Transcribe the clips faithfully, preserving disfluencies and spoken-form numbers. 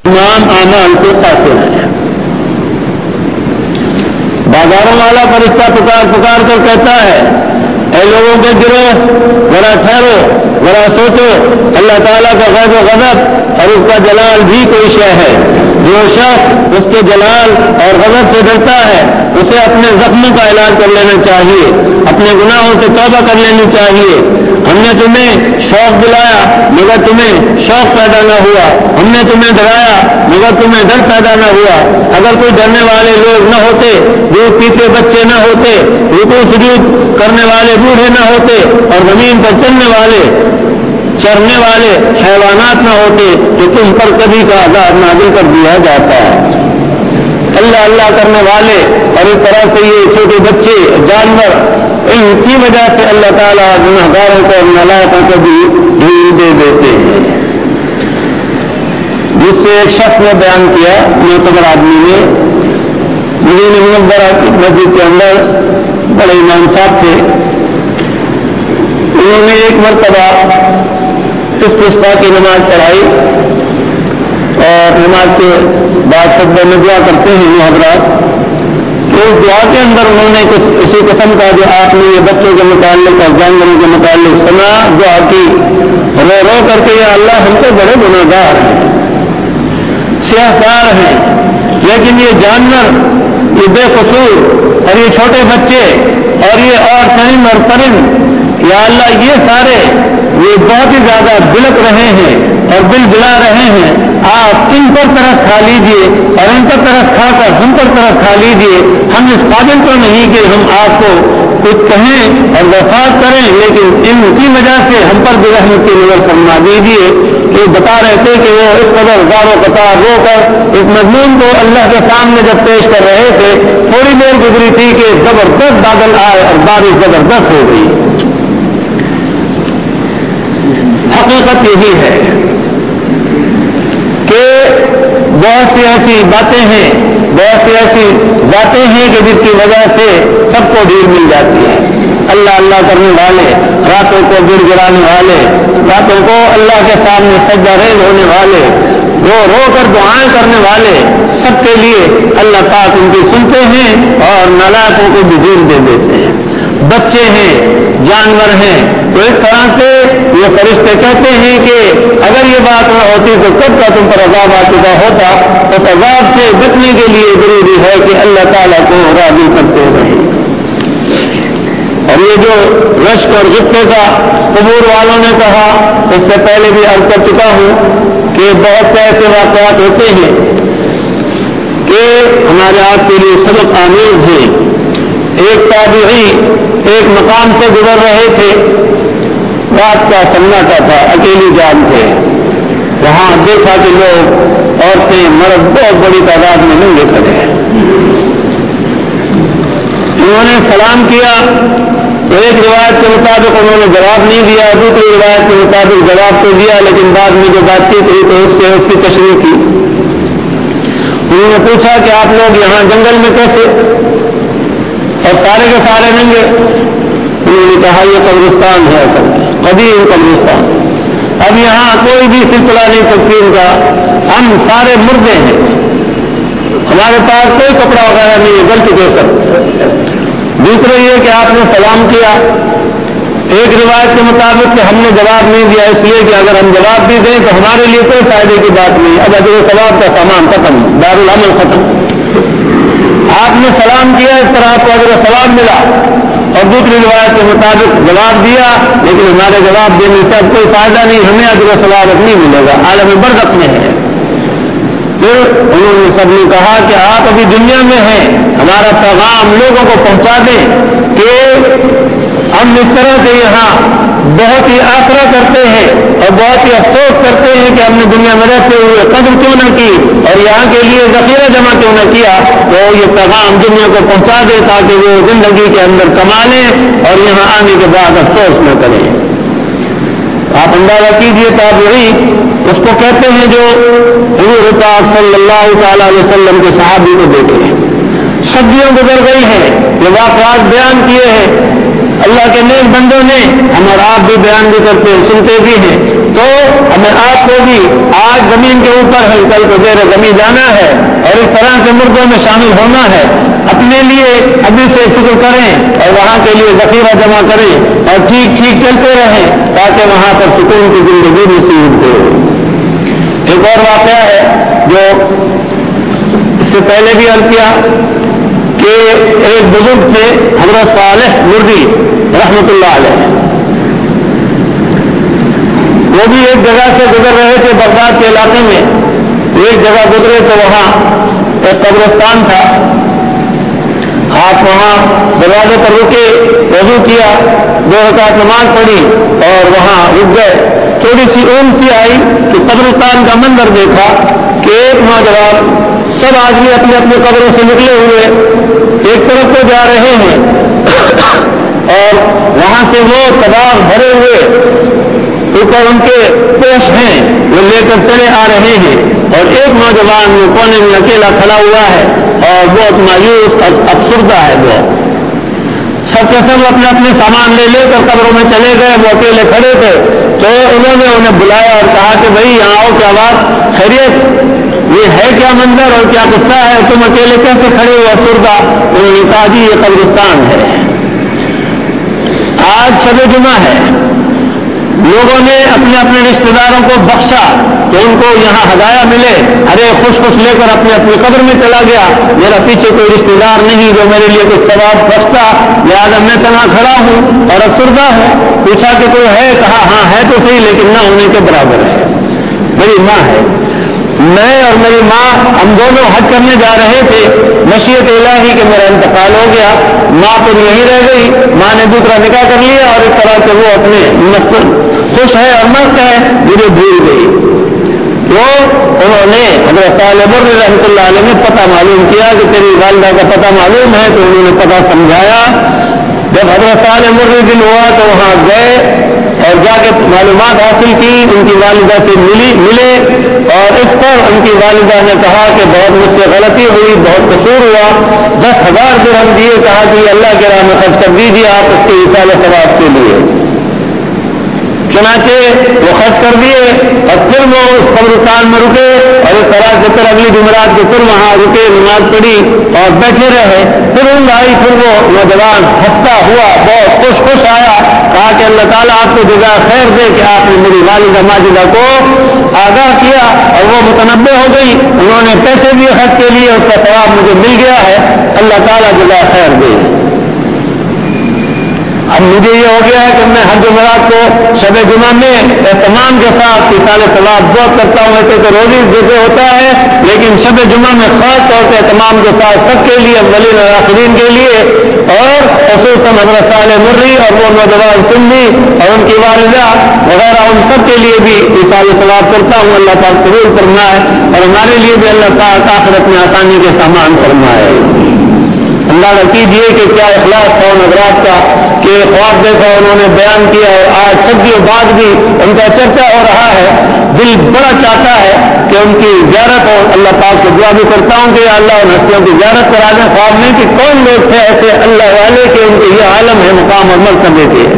تمام اعمال سے قاصر ہیں۔ بازاروں والا فرشتہ پکار پکار کر کہتا ہے اے لوگوں کے گروہ ذرا ٹھہرو، ذرا سوچو، اللہ تعالیٰ کا غضب و غضب اور اس کا جلال بھی کوئی شے ہے۔ جو شخص اس کے جلال اور غضب سے ڈرتا ہے اسے اپنے زخموں کا علاج کر لینا چاہیے، اپنے گناہوں سے توبہ کر لینی چاہیے۔ ہم نے تمہیں شوق دلایا مگر تمہیں شوق پیدا نہ ہوا، ہم نے تمہیں ڈرایا مگر تمہیں ڈر پیدا نہ ہوا۔ اگر کوئی ڈرنے والے لوگ نہ ہوتے، دودھ پیتے بچے نہ ہوتے، رکوع سجود کرنے والے بوڑھے نہ ہوتے اور زمین پر چلنے والے چرنے والے حیوانات نہ ہوتے تو تم پر کبھی کا عذاب نازل کر دیا جاتا ہے۔ اللہ اللہ کرنے والے اور اس طرح سے یہ چھوٹے بچے جانور، ان کی وجہ سے اللہ تعالیٰ گنہگاروں کو اور نالائقوں کو بھی ڈھیل دے دیتے ہیں۔ جس سے ایک شخص نے بیان کیا، معتبر آدمی نے، مدینہ منورہ کی مسجد کے اندر بڑے امام صاحب تھے، انہوں نے ایک مرتبہ استسقاء کی نماز پڑھائی اور نماز کے بعد خطبہ میں دعا کرتے ہیں وہ حضرات، تو اس دعا کے اندر انہوں نے کچھ اسی قسم کا جو آپ نے یہ بچوں کے متعلق اور جانوروں کے متعلق سنا، دعا کی رو رو کر کے یا اللہ ہم تو بڑے گناہگار ہیں، سیاہکار ہیں، لیکن یہ جانور، یہ بے قصور اور یہ چھوٹے بچے اور یہ اور چرند اور پرند، یا اللہ یہ سارے یہ بہت ہی زیادہ بلک رہے ہیں اور بل بلا رہے ہیں، آپ ان پر ترس کھا لیجئے اور ان پر ترس کھا کر ہم پر ترس کھا لیجئے۔ ہم اس قابل تو نہیں کہ ہم آپ کو کچھ کہیں اور درخواست کریں، لیکن ان کی وجہ سے ہم پر بھی رحمت کی نظر فرما دیجئے۔ یہ بتا رہے تھے کہ وہ اس قدر زار و قطار رو کر اس مضمون کو اللہ کے سامنے جب پیش کر رہے تھے، تھوڑی دیر گزری تھی کہ زبردست بادل آئے اور بارش زبردست ہو گئی۔ حقیقت یہی ہے کہ بہت سی ایسی باتیں ہیں، بہت سی ایسی ذاتیں ہیں کہ جس کی وجہ سے سب کو ڈھیل مل جاتی ہے۔ اللہ اللہ کرنے والے، راتوں کو گڑ گڑانے والے، راتوں کو اللہ کے سامنے سجدہ ریز ہونے والے، رو رو کر دعائیں کرنے والے، سب کے لیے اللہ پاک ان کی سنتے ہیں اور نالائقوں کو بھی ڈھیل دے دیتے ہیں۔ بچے ہیں، جانور ہیں، تو اس طرح سے یہ فرشتے کہتے ہیں کہ اگر یہ بات نہ ہوتی تو کب کا تم پر عذاب آ چکا ہوتا۔ اس عذاب سے بچنے کے لیے ضروری ہے کہ اللہ تعالیٰ کو راضی کرتے رہیں۔ اور یہ جو رشک اور غصے کا قبور والوں نے کہا، اس سے پہلے بھی عرض کر چکا ہوں کہ بہت سے ایسے واقعات ہوتے ہیں کہ ہمارے آپ کے لیے سبق آمیز ہیں۔ ایک تابعی ایک مقام سے گزر رہے تھے، رات کا سناٹا تھا، اکیلی جان تھے، وہاں دیکھا کہ لوگ، عورتیں، مرد بہت بڑی تعداد میں ننگے کھڑے ہیں۔ انہوں نے سلام کیا تو ایک روایت کے مطابق انہوں نے جواب نہیں دیا، دوسری روایت کے مطابق جواب تو دیا، لیکن بعد میں جو بات چیت ہوئی تو اس سے اس کی تشریح کی۔ انہوں نے پوچھا کہ آپ لوگ یہاں جنگل میں کیسے اور سارے کے سارے ننگے؟ انہوں نے کہا یہ قبرستان ہے، اصل قدیم قبرستان، اب یہاں کوئی بھی سلسلہ نہیں تدفین کا، ہم سارے مردے ہیں، ہمارے پاس کوئی کپڑا وغیرہ نہیں ہے، گل چکے سب۔ دوسرے یہ کہ آپ نے سلام کیا، ایک روایت کے مطابق کہ ہم نے جواب نہیں دیا اس لیے کہ اگر ہم جواب بھی دیں تو ہمارے لیے کوئی فائدے کی بات نہیں، اب اجر و ثواب کا سامان ختم، دارالعمل ختم۔ آپ نے سلام کیا، اس طرح آپ کو اجر و ثواب ملا، اور دوسری روایت کے مطابق جواب دیا لیکن ہمارے جواب دینے سے اب کوئی فائدہ نہیں، ہمیں اجر و ثواب نہیں ملے گا، عالم برزخ میں ہے۔ پھر انہوں نے سب نے کہا کہ آپ ابھی دنیا میں ہیں، ہمارا پیغام لوگوں کو پہنچا دیں کہ ہم اس طرح سے یہاں بہت ہی آسرا کرتے ہیں اور بہت ہی افسوس کرتے ہیں کہ ہم نے دنیا میں رہتے ہوئے قدر کیوں نہ کی اور یہاں کے لیے ذخیرہ جمع کیوں نہ کیا، تو یہ پیغام دنیا کو پہنچا دے تاکہ وہ زندگی کے اندر کما لیں اور یہاں آنے کے بعد افسوس نہ کریں۔ آپ اندازہ کیجئے، تابعی اس کو کہتے ہیں جو حضور پاک صلی اللہ تعالی علیہ وسلم کے صحابی کو دیکھے، صدیوں گزر گئی ہیں، یہ واقعات بیان کیے ہیں اللہ کے نیک بندوں نے، ہم اور آپ بھی بیان بھی کرتے ہیں، سنتے بھی ہیں، تو ہمیں آپ کو بھی آج زمین کے اوپر ہے، کل کو زیر زمین جانا ہے اور اس طرح کے مردوں میں شامل ہونا ہے. اپنے لیے ابھی سے فکر کریں اور وہاں کے لیے ذخیرہ جمع کریں اور ٹھیک ٹھیک چلتے رہیں تاکہ وہاں پر سکون کی زندگی نصیب ہو. ایک اور واقعہ ہے جو اس سے پہلے بھی عرض کیا کہ ایک بزرگ تھے حضرت صالح مردی رحمت اللہ علیہ. وہ بھی ایک جگہ سے گزر رہے تھے بغداد کے علاقے میں. ایک جگہ گزرے تو وہاں ایک قبرستان تھا. آپ وہاں دروازے پر رکے، وضو کیا، دو رکعت نماز پڑھی اور وہاں رک گئے. تھوڑی سی اون سی آئی کہ قبرستان کا منظر دیکھا کہ ایک نوجوان سب آدمی اپنے اپنے قبروں سے نکلے ہوئے ایک طرف کو جا رہے ہیں اور وہاں سے وہ کباب بھرے ہوئے اوپر ان کے پوش ہیں وہ لے کر چلے آ رہے ہیں اور ایک نوجوان وہ کونے میں اکیلا کھڑا ہوا ہے اور بہت مایوس اور افسردہ ہے. وہ سب کے سب اپنے اپنے سامان لے لے کر قبروں میں چلے گئے. وہ اکیلے کھڑے تھے تو انہوں نے انہیں بلایا اور کہا کہ بھائی یہاں آؤ، کیا بات خیریت، یہ ہے کیا منظر اور کیا قصہ ہے، تم اکیلے کیسے کھڑے ہو افسردہ؟ انہوں نے کہا جی یہ قبرستان ہے، آج شب جمعہ ہے، لوگوں نے اپنے اپنے رشتہ داروں کو بخشا کہ ان کو یہاں ہدایہ ملے. ارے خوش خوش لے کر اپنے اپنی قبر میں چلا گیا. میرا پیچھے کوئی رشتہ دار نہیں جو میرے لیے کچھ ثواب بخشتا، لہٰذا میں تنہا کھڑا ہوں اور افسردہ ہوں. پوچھا کہ کوئی ہے؟ کہا ہاں ہے تو صحیح لیکن نہ ہونے کے برابر ہے. میری ماں ہے، میں اور میری ماں ہم دونوں حج کرنے جا رہے تھے. مشیت الہی کہ میرا انتقال ہو گیا، ماں تو یہیں رہ گئی. ماں نے دوسرا نکاح کر لیا اور اس طرح سے وہ اپنے مستقبل خوش ہے اور مست ہے، مجھے بھول گئی. تو انہوں نے حضرت صالح مردی رحمۃ اللہ علیہ نے پتہ معلوم کیا کہ تیری والدہ کا پتہ معلوم ہے، تو انہوں نے پتہ سمجھایا. جب حضرت صالح مردی دن ہوا تو وہاں گئے اور جا کے معلومات حاصل کی، ان کی والدہ سے ملی ملے اور اس پر ان کی والدہ نے کہا کہ بہت مجھ سے غلطی ہوئی، بہت قصور ہوا. دس ہزار درہم دیے، کہا کہ یہ اللہ کے راہ میں خرچ کر دیجیے آپ اس کے ایصال ثواب کے لیے. چنانچہ وہ خرچ کر دیے اور پھر وہ اس قبرستان میں رکے اور اس طرح سے پھر اگلی جمعرات کے پھر وہاں رکے، نماز پڑھی اور بیٹھے رہے. پھر ان بھائی پھر وہ نوجوان ہنستا ہوا بہت خوش خوش آیا، کہا کہ اللہ تعالیٰ آپ کو جزائے خیر دے کہ آپ نے میری والدہ ماجدہ کو آگاہ کیا اور وہ متنبع ہو گئی. انہوں نے پیسے بھی خرچ کے لیے، اس کا ثواب مجھے مل گیا ہے، اللہ تعالیٰ جزائے خیر دے. اب مجھے یہ ہو گیا ہے کہ میں ہر جمعرات کو شب جمعہ میں اہتمام کے ساتھ ایصال ثواب بہت کرتا ہوں. ایسے تو روزی جیسے ہوتا ہے لیکن شب جمعہ میں خاص طور سے اہتمام کے ساتھ سب کے لیے، اولین اور آخرین کے لیے اور خصوصاً حضرت صالح مری اور وہ نوجوان سنی اور ان کی والدہ وغیرہ ان سب کے لیے بھی ایصال ثواب کرتا ہوں. اللہ پاک قبول فرمائے اور ہمارے لیے بھی اللہ پاک آخرت میں آسانی کے سامان فرمائے. اللہ کیجیے کہ کیا اخلاص تھا ان حضرات کا کہ خواب دیکھا انہوں نے بیان کیا اور آج صدیوں بعد بھی ان کا چرچا ہو رہا ہے. دل بڑا چاہتا ہے کہ ان کی زیارت ہو. اللہ پاک سے دعا بھی کرتا ہوں کہ اللہ ان ہستیوں کی زیارت کرا دیں. خواب میں کہ کون لوگ تھے ایسے اللہ والے کہ ان کے یہ عالم ہے مقام اور مرتبے کے.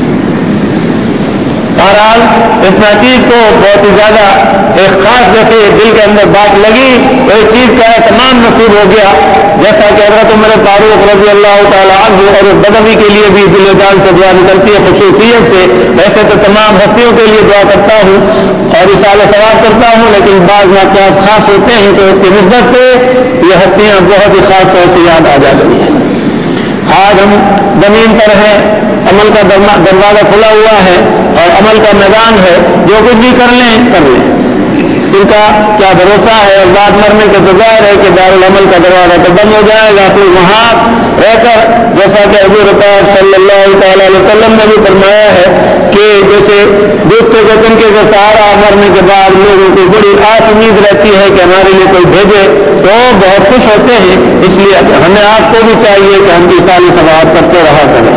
بہرحال اس ناچیز کو بہت ہی زیادہ ایک خاص جیسے دل کے اندر بات لگی، ایک چیز کا تمام نصیب ہو گیا. جیسا کہ حضرت عمر فاروق رضی اللہ تعالیٰ عنہ اور بدوی کے لیے بھی دل جان سے دعا نکلتی ہے خصوصیت سے. ایسے تو تمام ہستیوں کے لیے دعا کرتا ہوں اور ایصال ثواب کرتا ہوں، لیکن بعض واقعات خاص ہوتے ہیں تو اس کی نسبت سے یہ ہستیاں بہت ہی خاص طور سے یاد آ جاتی ہیں. آج ہم زمین پر ہیں، عمل کا دروازہ کھلا ہوا ہے اور عمل کا میدان ہے. جو کچھ بھی کر لیں کر لیں، ان کا کیا بھروسہ ہے. اور بعد مرنے کے بغیر ہے کہ دارالعمل کا دروازہ تو بند ہو جائے گا. پھر وہاں رہ کر جیسا کہ حضور پاک صلی اللہ تعالی علیہ وسلم نے بھی فرمایا ہے کہ جیسے ڈوبتے کے تنکے کا سہارا مرنے کے بعد لوگوں کو بڑی آس امید رہتی ہے کہ ہمارے لیے کوئی بھیجے تو بہت خوش ہوتے ہیں. اس لیے ہمیں آپ کو بھی چاہیے کہ ہم ایصال ثواب کرتے رہا کریں.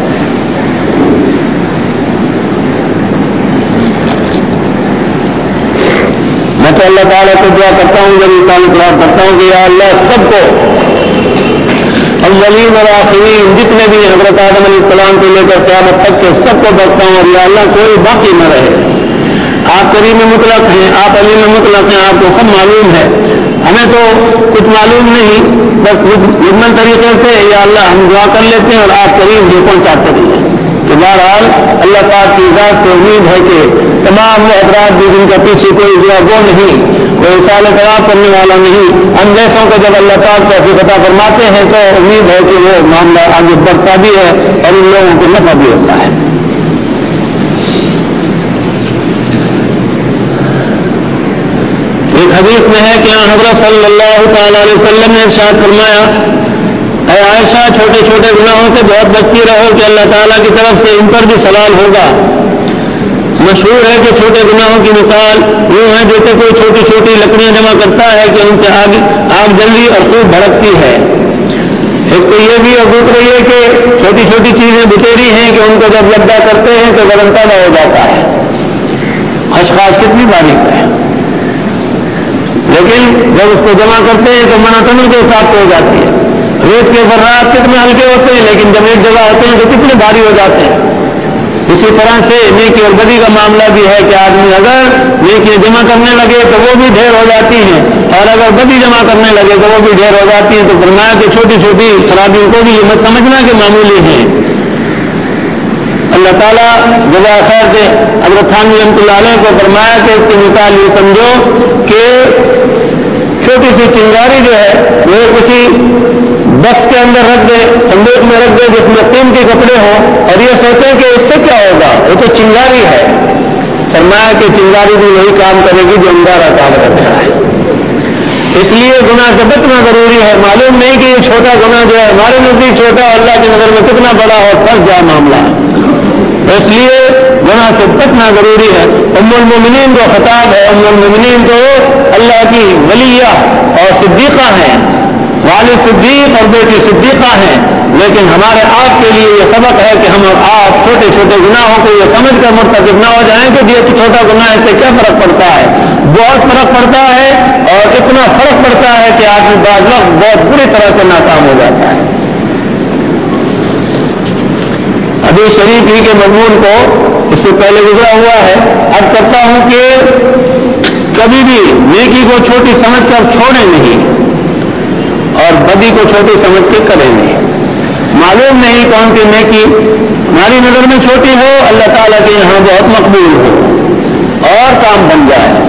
میں تو اللہ تعالیٰ کو دعا کرتا ہوں جب ایصال ثواب کرتا ہوں کہ یا اللہ سب کو اولین اور آخرین جتنے بھی حضرت آدم علیہ السلام کو لے کر قیامت تک کے سب کو بخشتا ہوں اور یا اللہ کوئی باقی نہ رہے. آپ کریم مطلق ہیں، آپ علیم مطلق ہیں، آپ کو سب معلوم ہے، ہمیں تو کچھ معلوم نہیں، بس مکمل طریقے سے یا اللہ ہم دعا کر لیتے ہیں اور آپ کریم جو پہنچاتے رہیے۔ تو بہرحال اللہ پاک کی ذات سے امید ہے کہ تمام وہ حضرات بھی جن کا پیچھے کوئی جو وہ نہیں، کوئی سال خراب کرنے والا نہیں، ہم جیسوں کو جب اللہ پاک توفیق عطا فرماتے ہیں تو امید ہے کہ وہ معاملہ آگے بڑھتا بھی ہے اور ان لوگوں کو نفع بھی ہوتا ہے۔ ایک حدیث میں ہے کہ حضرت صلی اللہ تعالی علیہ وسلم نے ارشاد فرمایا، اے عائشہ چھوٹے چھوٹے گناہوں سے بہت بچتی رہو کہ اللہ تعالیٰ کی طرف سے ان پر بھی سوال ہوگا۔ مشہور ہے کہ چھوٹے گناہوں کی مثال یوں ہے جیسے کوئی چھوٹی چھوٹی لکڑیاں جمع کرتا ہے کہ ان سے آگ آگ جلدی اور خوب بھڑکتی ہے۔ ایک تو یہ بھی اور دوسرا یہ کہ چھوٹی چھوٹی چیزیں بتیری ہیں کہ ان کو جب لبدا کرتے ہیں تو گرم پیدا ہو جاتا ہے۔ خشخاش کتنی باریک ہے، لیکن جب اس کو جمع کرتے ہیں تو مناتنوں کے حساب سے ہو جاتی ہے۔ ریت کے ذرات کتنے ہلکے ہوتے ہیں لیکن جب ایک جگہ ہوتے ہیں تو کتنے بھاری ہو جاتے ہیں۔ اسی طرح سے نیکی اور بدی کا معاملہ بھی ہے کہ آدمی اگر نیکی جمع کرنے لگے تو وہ بھی ڈھیر ہو جاتی ہیں اور اگر بدی جمع کرنے لگے تو وہ بھی ڈھیر ہو جاتی ہیں۔ تو فرمایا کہ چھوٹی چھوٹی خرابیوں کو بھی یہ مت سمجھنا کہ معمولی ہیں۔ اللہ تعالیٰ جزائے خیر دے حضرت تھانوی رحمۃ اللہ علیہ کو فرمایا کہ اس کی مثال یہ سمجھو کہ چھوٹی سی چنگاری جو ہے وہ کسی بکس کے اندر رکھ دے، صندوق میں رکھ دے جس میں قیمتی کپڑے ہوں اور یہ سوچیں کہ اس سے کیا ہوگا، وہ تو چنگاری ہے۔ فرمایا کہ چنگاری بھی وہی کام کرے گی جو اندارہ کام کر رہا ہے۔ اس لیے گناہ سے بچنا ضروری ہے۔ معلوم نہیں کہ یہ چھوٹا گناہ جو ہے ہمارے نزدیک چھوٹا اور اللہ کی نظر میں کتنا بڑا اور پھنس جائے معاملہ، اس لیے گناہ سے بچنا ضروری ہے۔ ام المومنین کو خطاب ہے، ام المومنین تو اللہ کی ولیہ اور صدیقہ ہیں، والد صدیق اور بیٹی صدیقہ ہیں، لیکن ہمارے آپ کے لیے یہ سبق ہے کہ ہم اور آپ چھوٹے چھوٹے گناہوں کو یہ سمجھ کر مرتکب نہ ہو جائیں کہ یہ چھوٹا گناہ اس سے کیا فرق پڑتا ہے۔ بہت فرق پڑتا ہے اور اتنا فرق پڑتا ہے کہ آدمی بعض وقت بہت بری طرح سے ناکام ہو جاتا ہے۔ حدیث شریف ہی کے مضمون کو اس سے پہلے گزرا ہوا ہے، اب کرتا ہوں کہ کبھی بھی نیکی کو چھوٹی سمجھ کر چھوڑیں نہیں اور بدی کو چھوٹی سمجھ کے کریں نہیں۔ معلوم نہیں کون سی نیکی ہماری نظر میں چھوٹی ہو، اللہ تعالیٰ کے یہاں بہت مقبول ہو اور کام بن جائے۔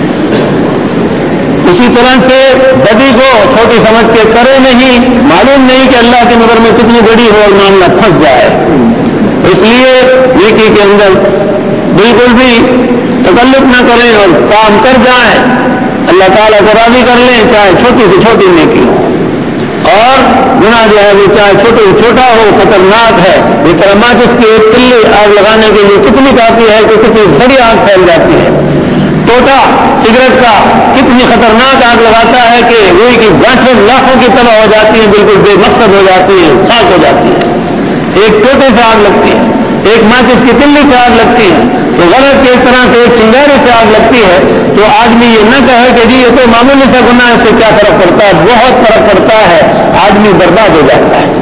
اسی طرح سے بدی کو چھوٹی سمجھ کے کرے نہیں، معلوم نہیں کہ اللہ کی نظر میں کتنی بڑی ہو اور معاملہ پھنس جائے۔ اس لیے نیکی کے اندر بالکل بھی تکلف نہ کریں اور کام کر جائیں، اللہ تعالیٰ کو راضی کر لیں، چاہے چھوٹی سے چھوٹی نیکی ہو۔ اور گناہ جو ہے وہ چاہے چھوٹے سے چھوٹا ہو خطرناک ہے۔ اس طرح ماچس کی ایک تلی آگ لگانے کے لیے کتنی کافی ہے کہ کتنی بڑی آگ پھیل جاتی ہے۔ ٹوٹا سگریٹ کا کتنی خطرناک آگ لگاتا ہے کہ روئی کی گانٹھیں لاکھوں کی طرح ہو جاتی ہیں، بالکل بے مقصد ہو جاتی ہیں، خاک ہو جاتی ہے۔ ایک ٹوٹے سے آگ لگتی ہے، ایک ماچس کی تلی سے آگ لگتی ہے، تو غلط کی اس طرح سے ایک چنگاری سے آگ لگتی ہے تو آدمی یہ نہ کہے کہ جی یہ تو معمولی سا گناہ ہے، اس سے کیا فرق پڑتا ہے، بہت فرق پڑتا ہے، آدمی برباد ہو جاتا ہے۔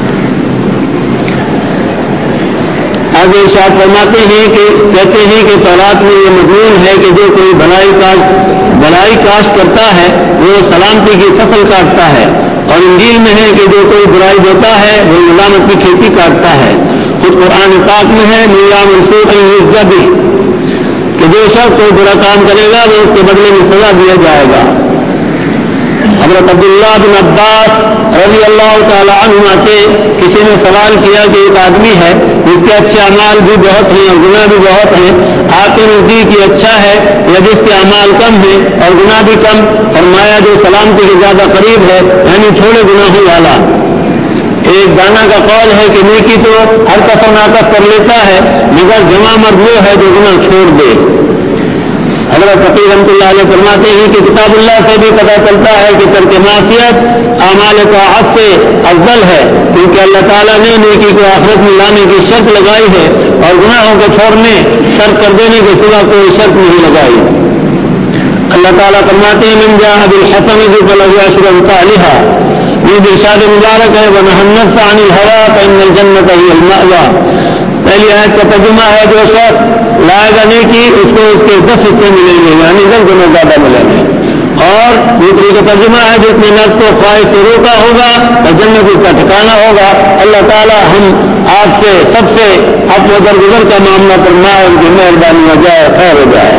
آگے ارشاد فرماتے ہیں کہ کہتے ہیں کہ تورات میں یہ مضمون ہے کہ جو کوئی بھلائی کاشت بھلائی کاشت کرتا ہے وہ سلامتی کی فصل کاٹتا ہے، اور انجیل میں ہے کہ جو کوئی برائی بوتا ہے وہ ملامت کی کھیتی کاٹتا ہے۔ خود قرآن پاک میں ہے میرا منصوب الزبی کہ جو شخص کوئی برا کام کرے گا وہ اس کے بدلے میں سزا دیا جائے گا۔ حضرت عبداللہ بن عباس رضی اللہ تعالی عنہما سے کسی نے سوال کیا کہ ایک آدمی ہے جس کے اچھے اعمال بھی بہت ہیں اور گناہ بھی بہت ہیں، آپ کے نزدیک یہ اچھا ہے یا جس کے اعمال کم ہیں اور گناہ بھی کم؟ فرمایا جو سلامتی کے زیادہ قریب ہے، یعنی تھوڑے گناہوں والا۔ ایک دانا کا قول ہے کہ نیکی تو ہر کس و ناقص کر لیتا ہے مگر جمع مرد وہ ہے جو گناہ چھوڑ دے۔ حضرت فقیر رحمۃ اللہ علیہ فرماتے ہیں کہ کتاب اللہ سے بھی پتہ چلتا ہے کہ ترک معصیت اعمال طاعت سے افضل ہے، کیونکہ اللہ تعالیٰ نے نیکی کو آخرت میں لانے کی شرط لگائی ہے اور گناہوں کو چھوڑنے ترک کر دینے کے سوا کوئی شرط نہیں لگائی۔ اللہ تعالیٰ فرماتے ہیں من جاء بالحسنۃ فلہ عشر امثالها، یہ ارشاد مبارک ہے ونہى النفس عن الهوى فإن الجنة هي المأوى۔ پہلی آیت کا ترجمہ ہے جو شخص لائے گا نیکی اس کو اس کے دس حصے ملیں گے، یعنی دس گنا زیادہ ملیں گے۔ اور دوسری کا ترجمہ ہے جس نے نفس کو خواہش سے روکا ہوگا اور جنت اس کا ٹھکانا ہوگا۔ اللہ تعالیٰ ہم آپ سے سب سے اپنے درگزر کا معاملہ فرمائے، ان کی مہربانی ہو جائے، خیر ہو جائے۔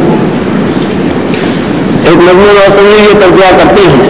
ایک مضمون اور سنیے، یہ ترجمہ کرتے ہیں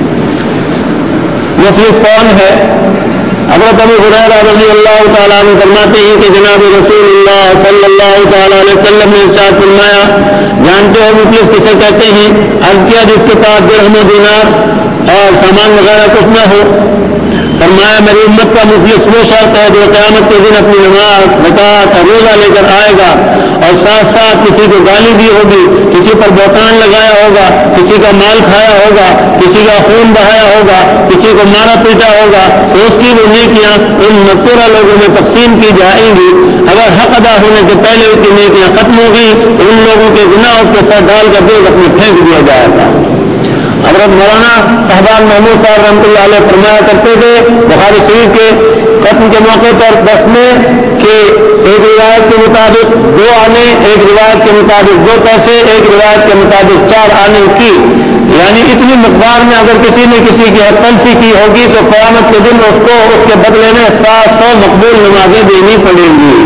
مفلس کون ہے؟ حضرت ابو ہریرہ رضی اللہ تعالیٰ عنہ فرماتے ہیں کہ جناب رسول اللہ صلی اللہ تعالیٰ علیہ وسلم نے ارشاد فرمایا، جانتے ہو مفلس کسے کہتے ہیں؟ عرض کیا جس کے پاس درہم و دینار اور سامان وغیرہ کچھ نہ ہو۔ فرمایا میری امت کا مفلس وہ شخص ہے جو قیامت کے دن اپنی نماز زکات اور روزہ لے کر آئے گا اور ساتھ ساتھ کسی کو گالی دی ہوگی، کسی پر بہتان لگایا ہوگا، کسی کا مال کھایا ہوگا، کسی کا خون بہایا ہوگا، کسی کو مارا پیٹا ہوگا، تو اس کی وہ نیکیاں ان مذکورہ لوگوں میں تقسیم کی جائیں گی۔ اگر حق ادا ہونے سے پہلے اس کی نیکیاں ختم ہو گئی تو ان لوگوں کے گناہ اس کے ساتھ ڈال کر دوزخ میں پھینک دیا جائے گا۔ حضرت مولانا صاحبان محمود صاحب رحمۃ اللہ علیہ فرمایا کرتے تھے بخاری شریف کے ختم کے موقع پر دس میں کہ ایک روایت کے مطابق دو آنے، ایک روایت کے مطابق دو پیسے، ایک روایت کے مطابق چار آنے کی، یعنی اتنی مقدار میں اگر کسی نے کسی کی تلفی کی ہوگی تو قیامت کے دن اس کو اس کے بدلے میں سات سو مقبول نمازیں دینی پڑیں گی۔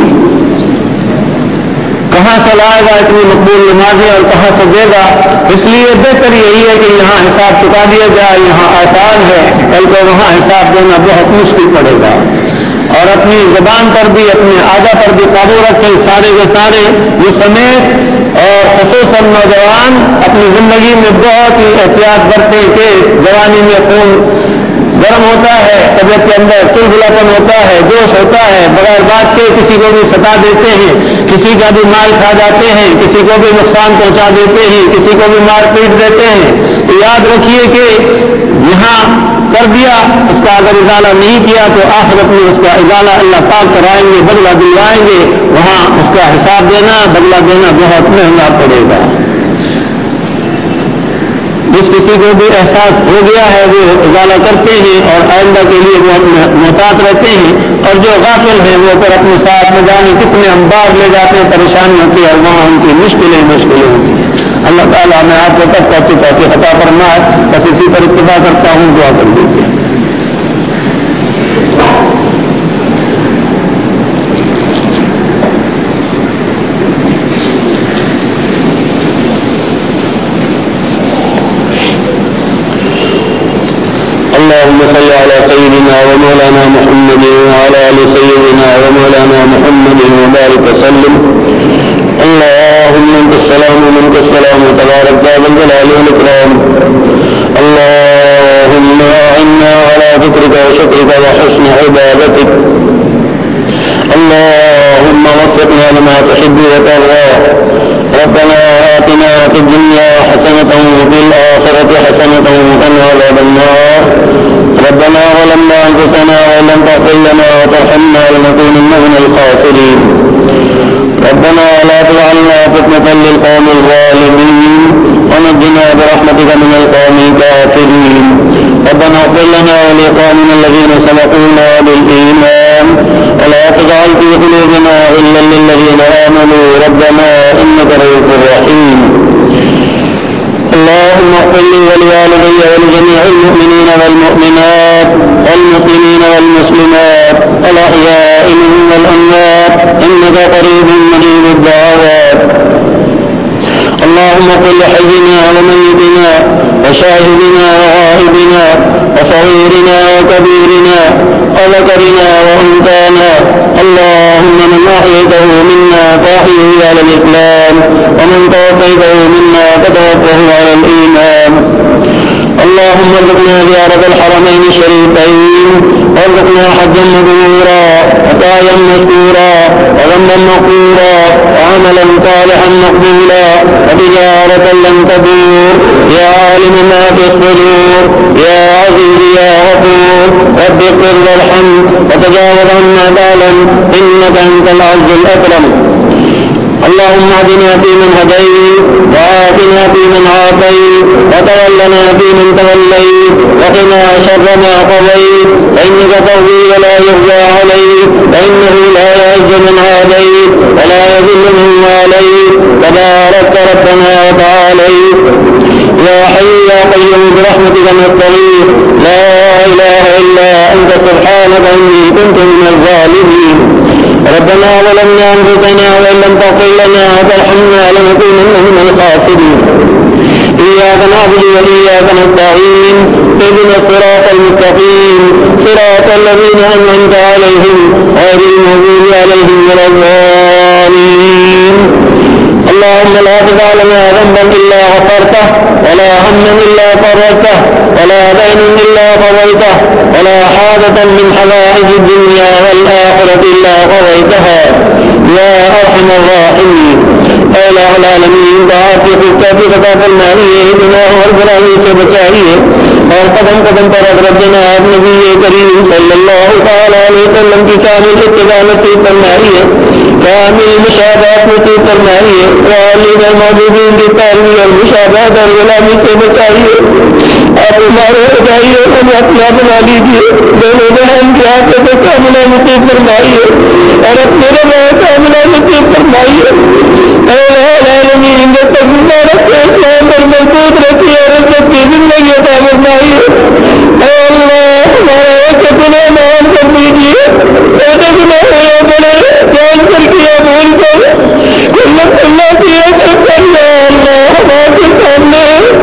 کہاں سے لائے گا اتنی مقبول نمازیں اور کہاں سے دے گا؟ اس لیے بہتر یہی ہے کہ یہاں حساب چکا دیا جائے، یہاں آسان ہے، کل کو وہاں حساب دینا بہت مشکل پڑے گا۔ اور اپنی زبان پر بھی اپنے آگا پر بھی قابو رکھیں، سارے کے سارے یہ سمیت اور خصوصاً نوجوان اپنی زندگی میں بہت ہی احتیاط برتیں کہ جوانی میں خون گرم ہوتا ہے، طبیعت کے اندر چلبلاپن ہوتا ہے، جوش ہوتا ہے، بغیر بات کے کسی کو بھی ستا دیتے ہیں، کسی کا بھی مال کھا جاتے ہیں، کسی کو بھی نقصان پہنچا دیتے ہیں، کسی کو بھی مار پیٹ دیتے ہیں۔ تو یاد رکھیے کہ یہاں کر دیا، اس کا اگر ازالہ نہیں کیا تو آخرت میں اس کا ازالہ اللہ پاک کرائیں گے، بدلہ دلوائیں گے، وہاں اس کا حساب دینا، بدلہ دینا بہت مہنگا پڑے گا۔ جس کسی کو بھی احساس ہو گیا ہے وہ ازالہ کرتے ہیں اور آئندہ کے لیے وہ محتاط رہتے ہیں، اور جو غافل ہیں وہ پر اپنے ساتھ میں جانے کتنے انبار لے جاتے ہیں پریشانیوں کی، اور وہاں ان کی مشکلیں مشکلیں ہوتی ہیں۔ اللہ تعالیٰ میں آپ کو سب کا چکا سے خطا فرمائے، بس اسی پر اتباع کرتا ہوں، دعا کر دیجیے۔ اللهم صل على سيدنا ومولانا محمد وعلى آل سيدنا ومولانا محمد وبارك وسلم۔ اللهم انت السلام ومنك السلام تبارك يا ذا الجلال والإكرام۔ اللهم أعنا على ذكرك وشكرك وحسن عبادتك۔ اللهم وفقنا لما تحب وترضى۔ ربنا آتنا في الدنيا حسنة وفي الآخرة حسنة وقنا عذاب النار۔ ربنا ظلمنا أنفسنا وإن لم تغفر لنا وترحمنا لنكونن من الخاسرين۔ ربنا لا تجعلنا فتنة للقوم الظالمين ونجنا برحمتك من القوم الكافرين۔ ربنا اغفر لنا ولإخواننا الذين سبقونا بالإيمان ولا تجعل في قلوبنا غلا للذين آمنوا ربنا إنك رؤوف رحيم۔ اللهم اغفر لي ولوالدي ولجميع المؤمنين والمؤمنات والمسلمين والمسلمات الأحياء منهم والأموات إنك قريب مجيب الدعوات۔ اللهم اغفر لحينا وميتنا وشاهدنا وغائبنا وصغيرنا وكبيرنا وذكرنا وأنثانا، اللهم من أحييته منا فأحيه على الإسلام ومن توفيته منا فتوفه على الإيمان۔ اللهم ارزقنا زيارة الحرمين الشريفين، وارزقنا حجا مبرورا وسعيا مشكورا وذنبا مغفورا وعملا صالحا مقبولا وتجارة لن تبور، يا عالم ما في الصدور، يا عزيز يا غفور، رب اغفر وارحم وتجاوز عما تعلم إنك أنت العز الأكرم۔ اللهم اهدنا فيمن هديت وعافنا فيمن عافيت وتولنا فيمن توليت وقنا شر ما قضيت فإنك تقضي ولا يقضى عليك فإنه لا يعز من عاديت ولا يذل من واليت تبارك ربنا وتعاليت يا حي يا قيوم برحمتك نستغيث لا إله إلا أنت سبحانك إني كنت من الظالمين ربنا ظلمنا أنفسنا وإن لم تغفر لنا وترحمنا لنكونن من الخاسرين إياك نعبد وإياك نستعين اهدنا الصراط المستقيم صراط الذين أنعمت عليهم غير المغضوب عليهم ولا الضالين اللهم لا تدع لنا ذنبا إلا غفرته ولا هما إلا فرجته ولا دينا إلا قضيته ولا حاجة من حوائج الدنيا والآخرة إلا قضيتها يا أرحم الراحمين اے الہ العالمین بات کی خوبصورتی عطا فرمائیے گناہ اور برائی سے بچائیے اور قدم قدم پر حضرت جناب نبی کریم صلی اللہ تعالی علیہ وسلم کی کامل اتباع نصیب فرمائیے کامل مشابہت نصیب فرمائیے والد موجودین کی پیروی اور مشابہت اور غلامی سے بچائیے آپ ہمارے بھائیوں کو اپنا بنا لیجیے دونوں بہن کی آنکھوں کو کاملہ نصیب فرمائیے اور اپنے رضا کاملہ نصیب فرمائیے اے العالمین جو تک مبارک اسلام پر مضبوط رکھیے اور عزت کی زندگی عطا فرمائیے اے اللہ ہمارا ایک گناہ معاف کر دیجیے چھوٹے گناہ ہو بڑے جان کر کیا بھول کر کلت اللہ کیا چھپ کر یا اللہ ہمارے سامنے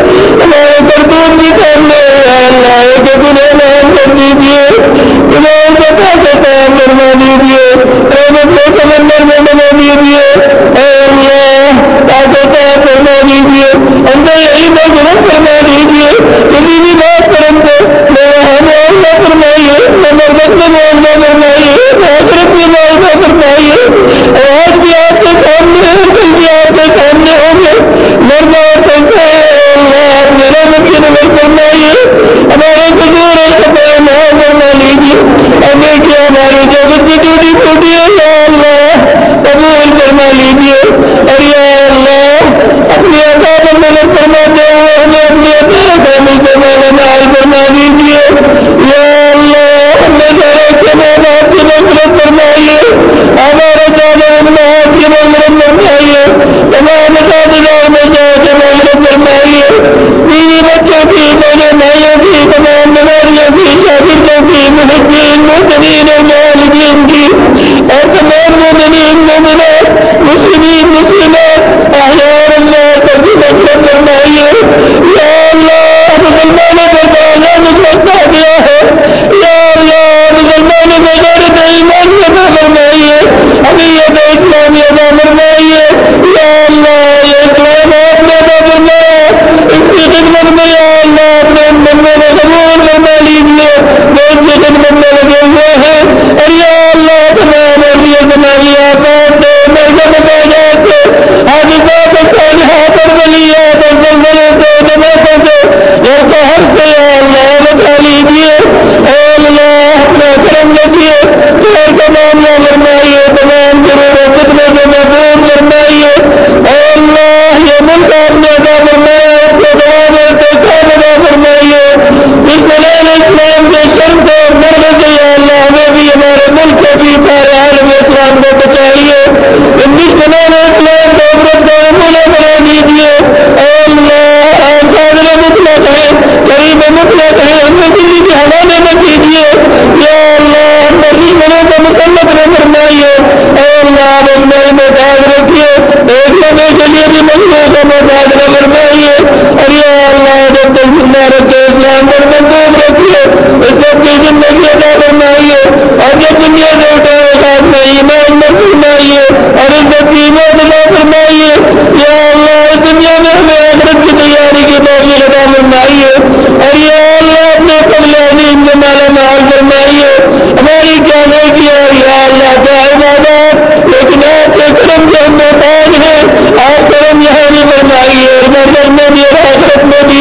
ہمارے کرتوت بھی سامنے یا اللہ ایک گناہ معاف کر دیجیے گناہ سے پاک صاف فرما دیجیے رحمت سے سمندر میں بنا دیجیے اے اللہ پاک صاف فرما دیجیے اندر یہی میں گناہ فرما دیجیے کسی بھی بات پر ہم کو میرا ہمیں اللہ فرمائیے میں مرمت میں معاوضہ فرمائیے میں حضرت میں معاوضہ فرمائیے اور آج بھی آپ کے سامنے ہے کل بھی آپ کے سامنے ہوں گے مرنا اور سنتا ہے اللہ آپ میرا مکھی نظر فرمائیے ہمارے قصور اور خطائے معاف فرما لیجیے ہمیں کیا ہماری جگت کی ٹوٹی پھوٹی ہے یا اللہ قبول فرما لیجیے اور یا اللہ اپنی عطا پر نظر فرماتے ہوئے ہمیں اپنی عطا کامل سے مالا مال فرما دیجیے یا اللہ ہمیں سارے کے ماں باپ کی مغفرت فرمائیے ہمارے چادر امہات کی مغفرت فرمائیے تمام اساتذہ مشاہد کی مغفرت فرمائیے بیوی بچوں کی بہنوں بھائیوں کی تمام بیماریوں کی شاگردوں کی محبین محسنین اور معالجین کی اور تمام مومنین مومنات مسلمین مسلمات احیاء اللہ سب کی مغفرت فرمائیے یا اللہ مسلمانوں کو تعالیٰ نجات پا دیا ہے یا اللہ مسلمانوں کو غیرت ایمان عطا فرمائیے حمیت اسلام عطا فرمائیے یا اللہ یہ اسلام آپ نے عطا فرمایا اس کی خدمت میں یا اللہ اپنے بندوں کو قبول فرما لیجیے جو اس کی خدمت میں لگے ہوئے ہیں اور یا اللہ تمام ایسی زمانی آفات سے محض مفاجات سے حادثات صالحات اور ولیات اور زلزلوں سے دماغوں سے اور قہر سے یا اللہ بچا لیجیے اے اللہ اپنا کرم رکھیے خیر کا معاملہ فرمائیے تمام ضرور و فتنے سے محفوظ فرمائیے اے اللہ یہ ملک آپ نے عطا فرمایا اس کو دوام سے کام عطا فرمائیے اس دلال اسلام کے شرم سے اور مرد سے یا اللہ ہمیں بھی ہمارے ملک کو بھی سارے عالم اسلام کو بچائیے ان دشمنان اسلام کو عبرت کا نمونہ بنا دیجیے اے اللہ آپ قادر مطلق ہیں قریب مطلق ہیں ہمیں کسی کے حوالے نہ کیجیے یا اللہ ہم پر دشمنوں کو مسلط نہ فرمائیے اے اللہ آپ اپنے محتاج رکھیے ایک لمحے کے لیے بھی مظلوم کا محتاج نہ فرمائیے اور یا اللہ جب تک زندہ رکھے اسلام پر محفوظ رکھیے اس سب کی زندگی عطا فرمائیے اور جو دنیا سے اٹھائے ساتھ میں ایمان میں فرمائیے اور عزت کی عزت عطا فرمائیے یا اللہ اس دنیا میں ہمیں آخرت کی تیاری کی توفیق عطا فرمائیے اور یا اللہ اپنے فضل عظیم سے مالا مال فرمائیے ہماری کیا نیکی ہے یا اللہ کیا عبادات لیکن آپ کے کرم کے ہم محتاج ہیں آپ کرم یہاں بھی فرمائیے اور مرکز میں بھی اور آخرت میں بھی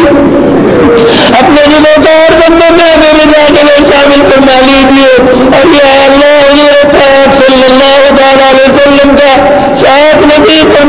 اپنے دلوں کا اور بندوں میں ہمیں رضا کے لیے شامل فرما لیجیے اور یا اللہ حضور پاک صلی اللہ تعالی علیہ وسلم کا ساتھ نصیب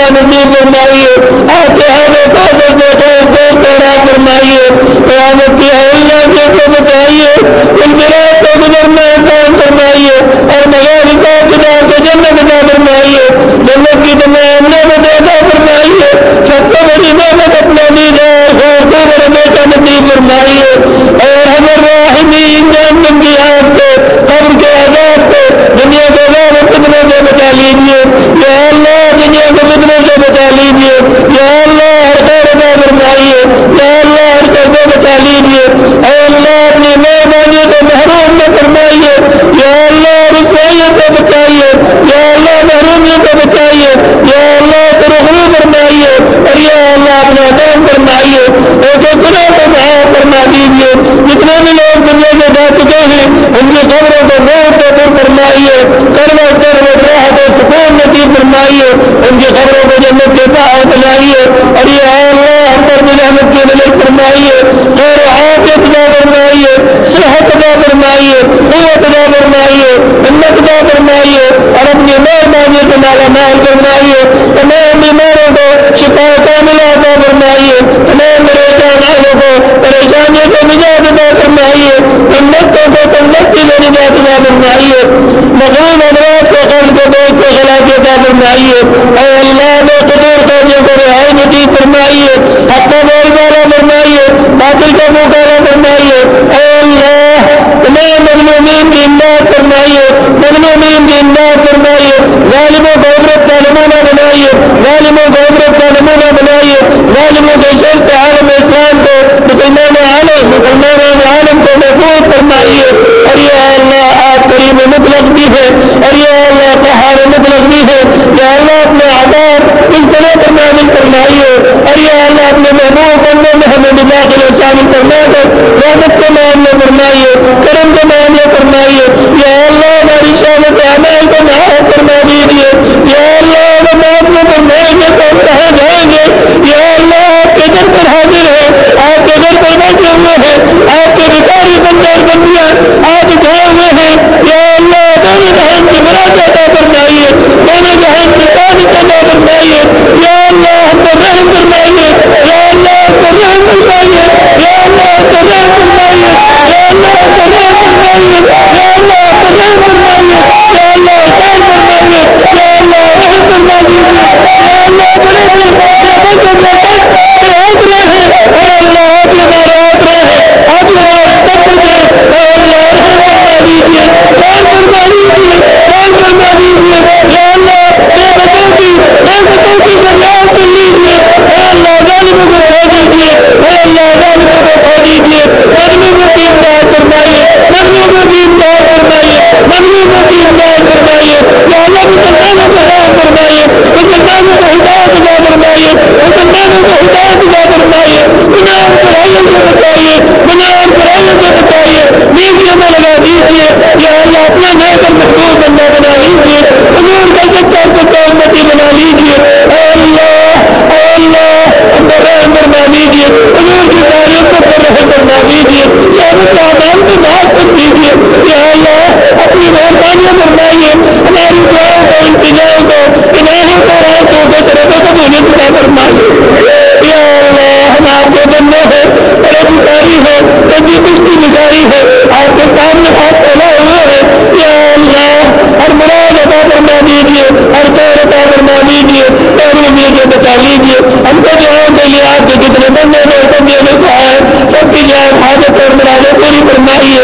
نصیب فرمائیے، آپ کے ہمیں کوثر سے خوف کو پیدا فرمائیے، قیامت کی اللہ کے کو بچائیے، ان بلاؤ کو گزرنا آسان فرمائیے اور بغیر حساب کتاب کے جنت عطا فرمائیے، جنت کی تمام نعمتیں عطا فرمائیے، سب سے بڑی نعمت اپنا دین ہے خوف کو ہمیشہ نصیب فرمائیے، اور ہمیں راحمین جہنم کی آگ سے، قبر کے عذاب سے، دنیا کے عذاب اور فتنوں سے بچا لیجیے، یا اللہ دنیا کے فتنوں سے بچا لیجیے، یا اللہ ہر خیر عطا فرمائیے، یا اللہ ہر شر سے بچا لیجیے، اے اللہ اپنی مہربانی سے محروم نہ فرمائیے، یا اللہ رسوائیوں سے بچائیے، یا اللہ محرومیوں سے بچائیے، یا اللہ ترغلو فرمائیے، اور یا اللہ اپنا کام فرمائیے، ایک ایک گناہ کو معاف فرما دیجیے، جتنے بھی لوگ دنیا سے جا چکے ہیں ان کی خبروں کو نور سے دور فرمائیے، کروٹ کروٹ راحت و سکون نصیب فرمائیے، ان کی خبروں کو جنت کے باہر بنائیے، اور یا اللہ ہم پر بھی رحمت کی نظر فرمائیے، خیر و عافیت عطا فرمائیے، صحت عطا فرمائیے، قوت عطا فرمائیے، ہمت عطا فرمائیے، اور اپنی مہربانی سے مالا مال فرمائیے، تمام بیماروں کو شفا کاملہ عطا فرمائیے، تمام پریشان والوں کو پریشانیوں سے نجات عطا فرمائیے، تندرستوں کو تندرستی سے نجات عطا فرمائیے، مغروب امراض کو قرض کے بوجھ سے خلاصی عطا فرمائیے، اے اللہ بے قدور قومیوں کو رہائی نصیب فرمائیے، حق کا بول بالا فرمائیے، باطل کا پکارا فرمائیے، اے اللہ تمام مظلومین کی امداد فرمائیے، مظلومین کی امداد فرمائیے، ظالموں کو عبرت کا نمونہ بنائیے، ظالموں کو عبرت کا نمونہ بنائیے، ظالموں کے شر سے عالم اسلام کو مسلمان عالم مسلمان عالم کو محفوظ فرمائیے، اور یا اللہ آپ کریم مطلق بھی ہے، اور یا اللہ قہار مطلق بھی ہے، یا اللہ اپنے عذاب اس طرح پر نازل فرمائیے، اور یا اللہ اپنے محبوب بندوں میں ہمیں داخل و شامل فرما کر رحمت کے معاملے فرمائیے، کرم کے معاملے فرمائیے، یا اللہ ہماری شامت اعمال کو معاف فرما دیجیے، یا اللہ ہم آپ کو فرمائیں گے تو ہم کہاں جائیں گے، یا اللہ آپ کے در پر حاضر ہے، آپ کے در پر بیٹھے ہوئے ہیں، آپ کے بھکاری بندے اور بندیاں آپ اٹھائے ہوئے ہیں، یا اللہ دونوں جہان کی مراحت عطا فرمائیے، دونوں جہان کی تعریف عطا فرمائیے، یا اللہ ہم پر رحم فرمائیے، یا اللہ ہم پر رحم فرمائیے، یا اللہ ہم پر رحم فرمائیے، یا اللہ ہم پر رحم فرمائیے، یا اللہ ہم پر رحم فرمائیے، یا اللہ خیر فرمائیے، یا اللہ رحم فرما دیجیے، یا اللہ بڑے بڑے آپ رہے ہیں، اے اللہ آپ ہمارے آپ رہے ہیں، آپ ہمارے تک دے، اے اللہ رحم فرما دیجیے، خیر فرما دیجیے، خیر فرما دیجیے، یا اللہ بے بچوں کی بے بچوں کی فریاد سن لیجیے، اے اللہ ظالموں کو کھو دیجیے، اے اللہ ظالموں کو کھو دیجیے، مظلوموں کی امداد فرمائیے، مظلوموں کی امداد فرمائیے، مظلوموں کی امداد فرمائیے، یا اللہ مسلمانوں کو رحم فرمائیے، مسلمانوں کو ہدایت عطا فرمائیے، مسلمانوں کو ہدایت عطا فرمائیے، گناہ اور برائیوں سے بچائیے، گناہ اور برائیوں سے بچائیے، نیکیوں میں لگا دیجیے، یا اللہ اپنا نیک اور محبوب بندہ بنا لیجیے، حضور کا سچا سچا امتی بنا لیجیے، اے اللہ اے اللہ ہم پر رحم فرما دیجیے، حضور کی تعریفوں پر رحم فرما دیجیے، شہادت کا اعمال کو معاف کر دیجیے، یا اللہ اپنی مہربانیاں فرمائیے، ہماری دعاؤں کو التجاؤں کو الہوں کو آنکھوں کو طرفوں کو مجھے عطا فرمائیے، یا اللہ ہم آپ کے بندے ہیں، بڑے بھکاری ہیں، بڑی کشتی بھکاری ہے، آپ کے سامنے ہاتھ پھیلائے ہوئے ہیں، یا اللہ ہر مراد عطا فرما دیجیے، ہر خیر عطا فرما دیجیے، محرومی سے بچا لیجیے، ہم کو دعاؤں کے لیے آپ کے کتنے بندے نے بندے نے کہا ہے سب کی جان حاجت اور مرادیں پوری فرمائیے،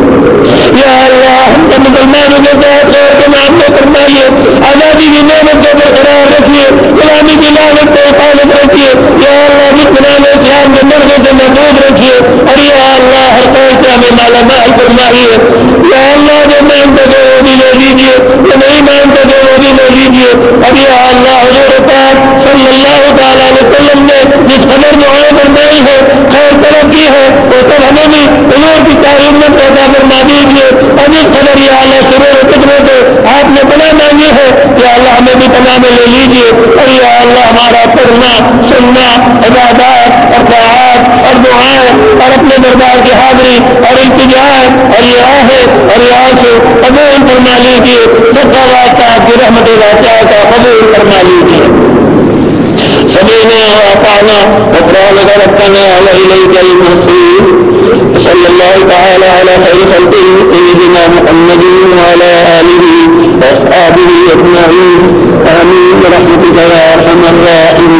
یا اللہ ہم کو مسلمانوں کے ساتھ خیر کے معاملے فرمائیے، آزادی کی نعمت کو برقرار رکھیے، غلامی کی لعنت سے حفاظت رکھیے، یا اللہ جس بنان اسلام کے مرغے سے محفوظ رکھیے، اور یا اللہ ہر خیر سے ہمیں مالا مال فرمائیے، یا اللہ جو مانتے تھے وہ بھی لے لیجیے، جو نہیں مانتے تھے وہ بھی لے لیجیے، اور یا اللہ حضور پاک صلی اللہ تعالیٰ علیہ وسلم نے جس قدر دعائیں فرمائی ہے، خیر طلب کی ہے، وہ سب ہمیں بھی حضور کی تعریف میں پیدا فرما دیجیے، اور جس قدر یا اللہ شروع کتنے سے آپ نے پناہ مانگی ہے، یا اللہ ہمیں بھی پناہ میں لے لیجیے، اور یا اللہ ہمارا پڑھنا سننا عبادات اور طاعات اور دعائیں اور اپنے دربار کی حاضری اور التجاء اور یہ اور یہاں سے قبول فرما لیجیے، سب کا واسطہ آپ کی رحمت اللہ کا قبول فرما لیجیے۔ سمعنا وأطعنا غفرانك ربنا وإليك المصير. صلى الله تعالى على خير خلقه سيدنا محمد وعلى آله وأصحابه أجمعين. آمين برحمتك يا أرحم الراحمين.